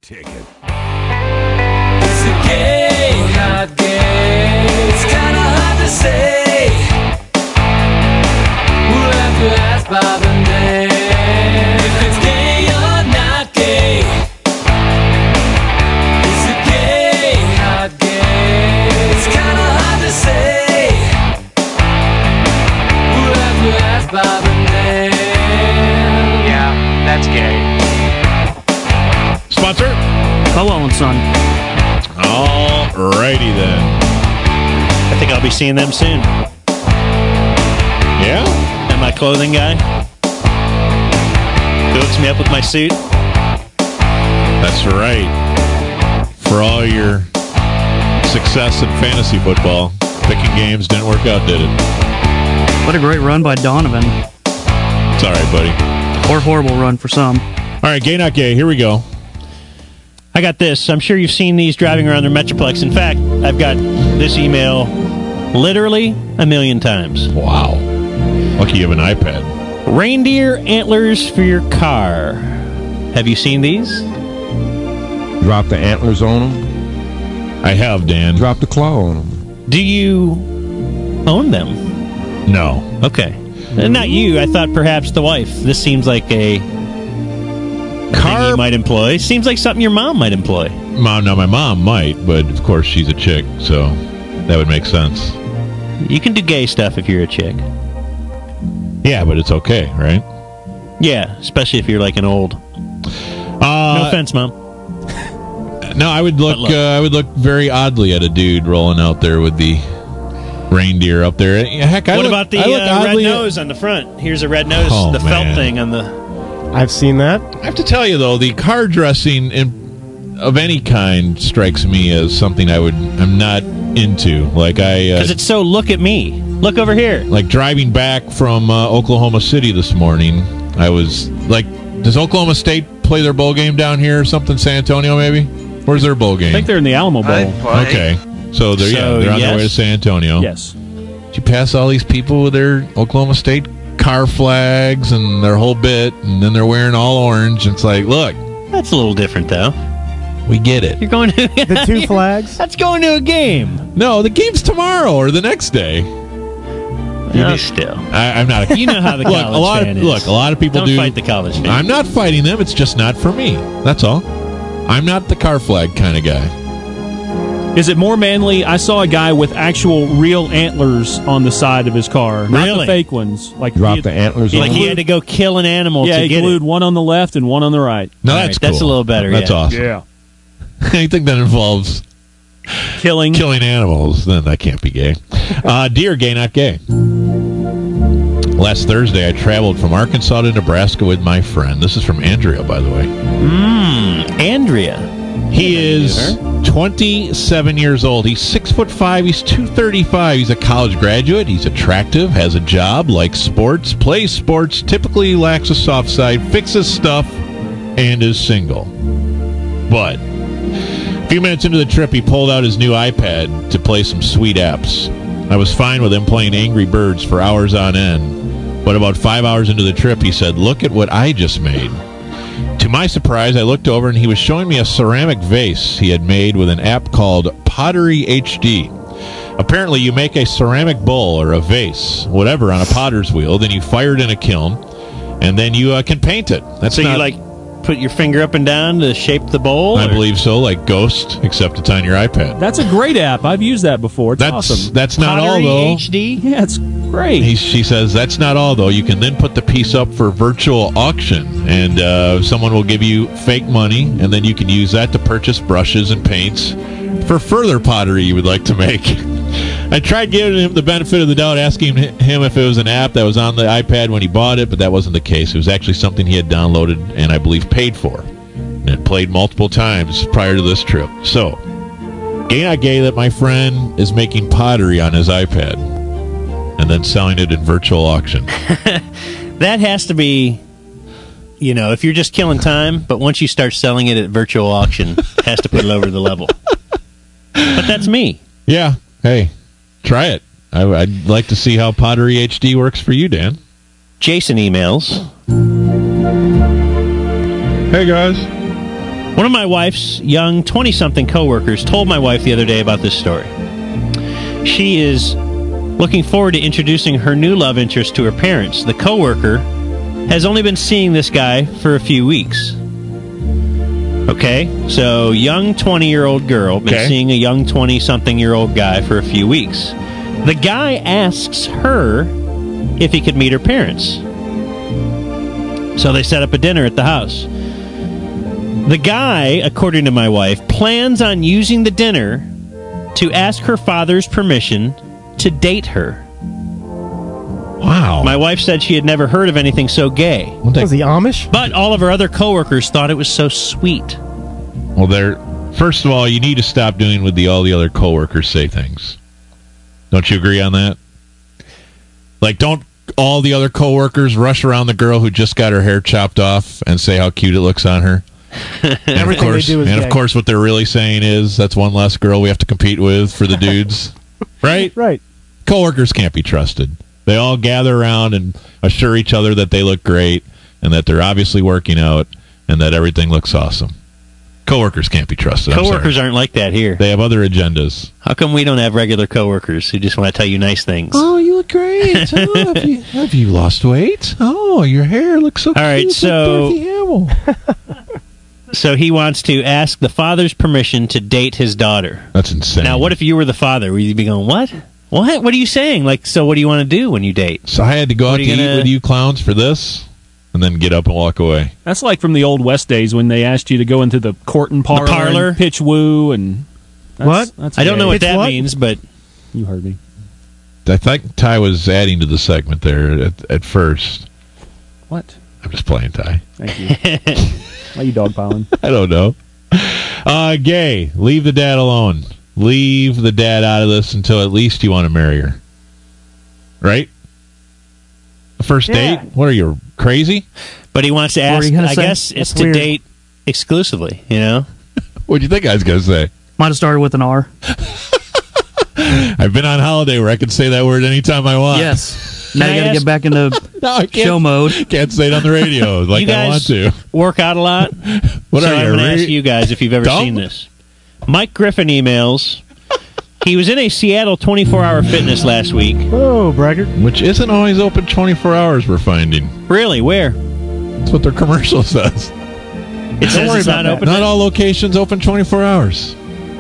Ticket. It's a gay, hot gay. It's kind of hard to say. We'll have to ask Bob and Dave if it's gay or not gay. It's a gay, hot gay. It's kind of hard to say. We'll have to ask Bob and Dave. Yeah, that's gay. Sponsor? Hello, son. All righty then. I think I'll be seeing them soon. Yeah? And my clothing guy who hooks me up with my suit. That's right. For all your success in fantasy football, picking games didn't work out, did it? What a great run by Donovan. It's all right, buddy. Or horrible run for some. All right, gay, not gay. Here we go. I got this. I'm sure you've seen these driving around their Metroplex. In fact, I've got this email literally a million times. Wow. Lucky you have an iPad. Reindeer antlers for your car. Have you seen these? Drop the antlers on them. I have, Dan. Drop the claw on them. Do you own them? No. Okay. Not you. I thought perhaps the wife. This seems like a thing you might employ. Seems like something your mom might employ. Mom, no, my mom might, but of course she's a chick, so that would make sense. You can do gay stuff if you're a chick. Yeah, but it's okay, right? Yeah, especially if you're like an old. No offense, Mom. No, I would look very oddly at a dude rolling out there with the reindeer up there. Heck, what about the red nose on the front? Here's a red nose, the felt thing on the. I've seen that. I have to tell you though, the car dressing of any kind strikes me as something I'm not into. Like because it's so look at me, look over here. Like driving back from Oklahoma City this morning, I was like, does Oklahoma State play their bowl game down here or something? San Antonio, maybe? Where's their bowl game? I think they're in the Alamo Bowl. Okay, so they're on their way to San Antonio. Yes. Did you pass all these people with their Oklahoma State car flags and their whole bit, and then they're wearing all orange? It's like, look, that's a little different though. We get it. You're going to the two flags. That's going to a game. No, the game's tomorrow or the next day. Still, I'm not. You know how the college fan is. Look, a lot of people Don't fight the college fan. I'm not fighting them. It's just not for me. That's all. I'm not the car flag kind of guy. Is it more manly? I saw a guy with actual real antlers on the side of his car, not the fake ones. Like drop the antlers. Like he had to go kill an animal. Yeah, to he get glued it. one on the left and one on the right. No, that's cool. That's a little better. That's awesome. Yeah. Anything that involves killing animals, then that can't be gay. Dear gay, not gay. Last Thursday, I traveled from Arkansas to Nebraska with my friend. This is from Andrea, by the way. Andrea. He is 27 years old. He's 6'5". He's 235. He's a college graduate. He's attractive, has a job, likes sports, plays sports, typically lacks a soft side, fixes stuff, and is single. But a few minutes into the trip, he pulled out his new iPad to play some sweet apps. I was fine with him playing Angry Birds for hours on end. But about 5 hours into the trip, he said, "Look at what I just made." To my surprise, I looked over and he was showing me a ceramic vase he had made with an app called Pottery HD. Apparently, you make a ceramic bowl or a vase, whatever, on a potter's wheel, then you fire it in a kiln, and then you can paint it. That's so you put your finger up and down to shape the bowl? I believe so, like Ghost, except it's on your iPad. That's a great app. I've used that before. It's awesome. That's not Pottery all, though. HD? Yeah, it's great. She says that's not all, though. You can then put the piece up for virtual auction, and someone will give you fake money, and then you can use that to purchase brushes and paints for further pottery you would like to make. I tried giving him the benefit of the doubt, asking him if it was an app that was on the iPad when he bought it, but that wasn't the case. It was actually something he had downloaded and I believe paid for, and played multiple times prior to this trip. So, gay not gay that my friend is making pottery on his iPad and then selling it in virtual auction. That has to be, if you're just killing time, but once you start selling it at virtual auction, it has to put it over the level. But that's me. Yeah. Hey, try it. I'd like to see how Pottery HD works for you, Dan. Jason emails. Hey, guys. One of my wife's young 20-something coworkers told my wife the other day about this story. She is looking forward to introducing her new love interest to her parents. The coworker has only been seeing this guy for a few weeks. Okay, so young 20-year-old girl been seeing a young 20-something-year-old guy for a few weeks. The guy asks her if he could meet her parents. So they set up a dinner at the house. The guy, according to my wife, plans on using the dinner to ask her father's permission to date her. Wow. My wife said she had never heard of anything so gay. Was he Amish? But all of her other coworkers thought it was so sweet. Well, first of all, you need to stop doing what all the other coworkers say things. Don't you agree on that? Like, don't all the other coworkers rush around the girl who just got her hair chopped off and say how cute it looks on her? Everything they do is and gay. of course, what they're really saying is that's one less girl we have to compete with for the dudes. Right? Right. Coworkers can't be trusted. They all gather around and assure each other that they look great and that they're obviously working out and that everything looks awesome. Coworkers can't be trusted. Coworkers aren't like that here. They have other agendas. How come we don't have regular coworkers who just want to tell you nice things? Oh, you look great. Oh, have you lost weight? Oh, your hair looks so all right, cute. so so he wants to ask the father's permission to date his daughter. That's insane. Now, what if you were the father? Would you be going, what? What? What are you saying? Like, so what do you want to do when you date? So I had to go out to eat with you clowns for this, and then get up and walk away. That's like from the old West days when they asked you to go into the court and parlor, and pitch woo, and what? I don't know what that means, but you heard me. I think Ty was adding to the segment there at first. What? I'm just playing, Ty. Thank you. Why are you dogpiling? I don't know. Gay, leave the dad alone. Leave the dad out of this until at least you want to marry her. Right? The first date? What are you, crazy? But he wants to ask, I guess it's to weird. date exclusively, you know? What'd you think I was going to say? Might have started with an R. I've been on holiday where I can say that word anytime I want. Yes. Now Can I you got to ask- get back into No, I can't. show mode. Can't say it on the radio like You I want guys to. work out a lot? What so are you, I'm going to re- ask you guys if you've ever dumb? seen this. Mike Griffin emails. He was in a Seattle 24-hour fitness last week. Oh, braggart. Which isn't always open 24 hours, we're finding. Really? Where? That's what their commercial says. It says it's not open. Not all locations open 24 hours.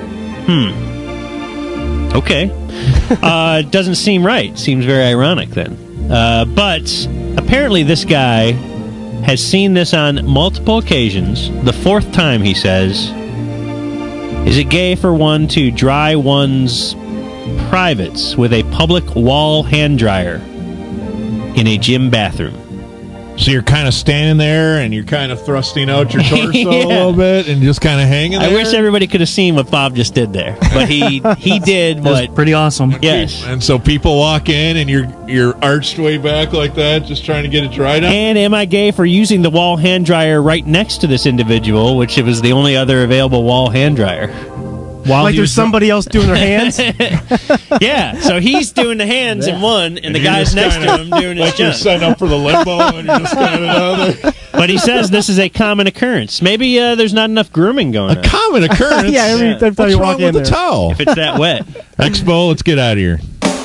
Okay. Doesn't seem right. Seems very ironic then. But apparently this guy has seen this on multiple occasions. The fourth time, he says, is it gay for one to dry one's privates with a public wall hand dryer in a gym bathroom? So you're kind of standing there and you're kind of thrusting out your torso Yeah. a little bit and just kind of hanging there. I wish everybody could have seen what Bob just did there. But he did That was what... pretty awesome. Yes. And so people walk in and you're arched way back like that, just trying to get it dried up. And am I gay for using the wall hand dryer right next to this individual, which it was the only other available wall hand dryer? Like there's somebody else doing their hands? Yeah, so he's doing the hands in one, and the you're guy's just next to kinda- him doing his Like you're junk. setting up for the limbo and you're just kind of another. But he says this is a common occurrence. Maybe there's not enough grooming going A on. common occurrence. Yeah, every time What's you wrong walk with in the there. towel? If it's that wet. Expo, let's get out of here.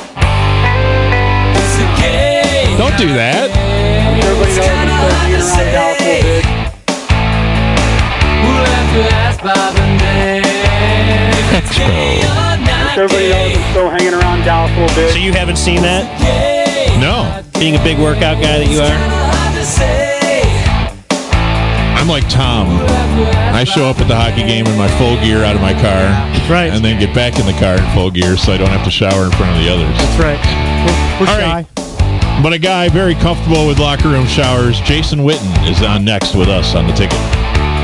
Don't do that. It's kinda hard to say. We'll have to ask Bob and Dave. It's gay or not Everybody knows gay. I'm still hanging around Dallas a little bit. So you haven't seen that? Gay. No. Being a big workout guy that you are? Kinda hard to say. I'm like Tom. I show up at the hockey game in my full gear out of my car. Right. And then get back in the car in full gear so I don't have to shower in front of the others. That's right. We're All shy. right. But a guy very comfortable with locker room showers, Jason Witten, is on next with us on The Ticket.